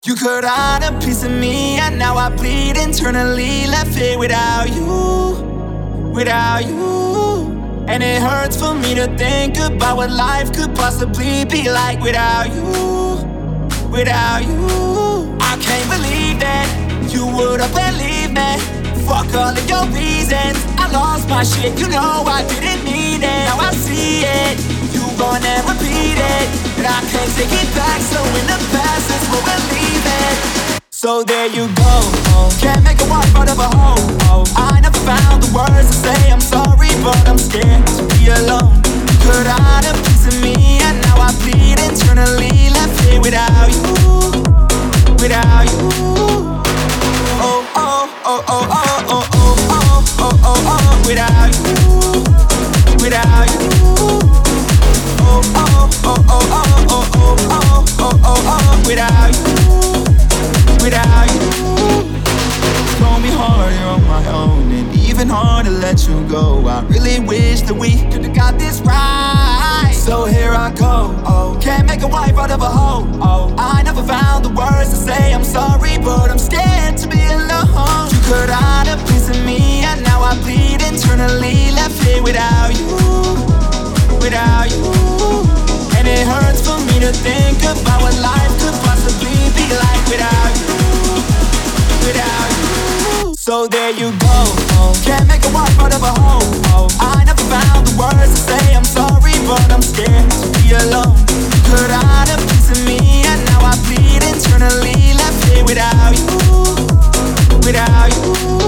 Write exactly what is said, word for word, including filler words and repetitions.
You cut out a piece of me and now I bleed internally. Left here without you, without you. And it hurts for me to think about what life could possibly be like without you, without you. I can't believe that you would've believed me. Fuck all of your reasons. I lost my shit, you know I didn't mean it. Now I see it, you gonna repeat it. But I can't take it back, so in the past is where we're leaving. So there you go, can't make a wife out of a hoe. I never found the words to say I'm sorry, but I'm scared to be alone. You cut out a piece of me and now I bleed internally. Left here without you, without you. Oh, oh, oh, oh, oh, oh, oh, oh, oh, oh, oh, without you, without you. Oh, oh, oh, oh, oh, oh, oh, oh, oh, oh, oh, without you, without you. Told me harder on my own and even harder to let you go. I really wish that we could've got this right. So here I go, oh, can't make a wife out of a hoe. Oh, I never found the words to say I'm sorry, but I'm scared to be alone. You cut out a piece of me and now I bleed internally. Left here without you, without you. And it hurts for me to think about what life could possibly be like without you, without you. So there you go, can't make a wife out of a hoe. I never found the words to say I'm sorry, but I'm scared to be alone. Cut out a piece of me and now I bleed internally. Left here without you, without you.